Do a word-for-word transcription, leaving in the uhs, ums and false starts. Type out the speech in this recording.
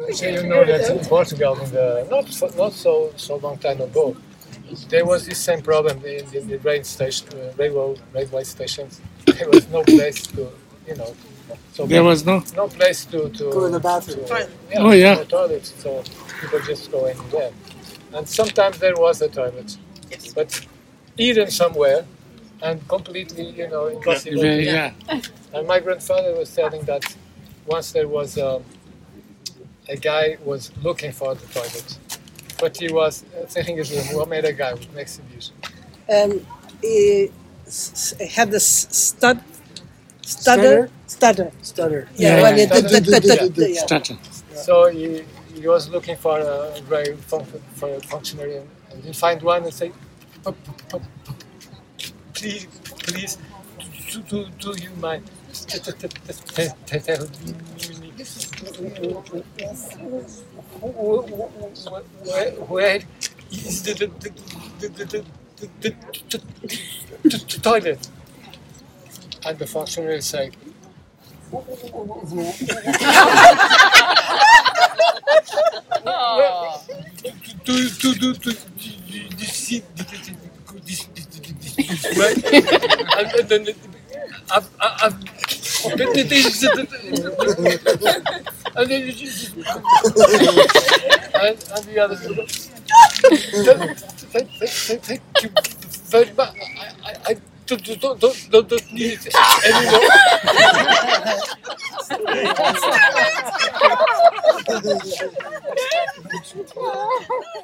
So you know that in Portugal, in the, not so, not so so long time ago, there was this same problem in, in the rail station, uh, railway railway stations. There was no place to, you know, so There was no. no place to to Go in the bathroom. to- yeah, Oh, yeah. no toilet. So people just go anywhere, and sometimes there was a toilet, but hidden somewhere, and completely, you know, impossible. to- Yeah. And my grandfather was telling that once there was um, a guy was looking for the toilet, but he was thinking of what made a guy with makes it use. Um, he s- s- had the s- stud, stutter, stutter. Stutter. Yeah, Yeah, when yeah. it did, did, did, did, Yeah. did, yeah. Started. So he, he was looking for a rail func- for a functionary, and, and he find one and say, "P- p- p- p- please, please, do, do, do you mind? Tell me where, where is the, the, the, the, the, the, the, the, the, the toilet?" And the functionary say, do do do do you see this this way? And then I've I've and then and then and and the other thank thank thank you very much. I I I don't don't don't don't don't need it anymore.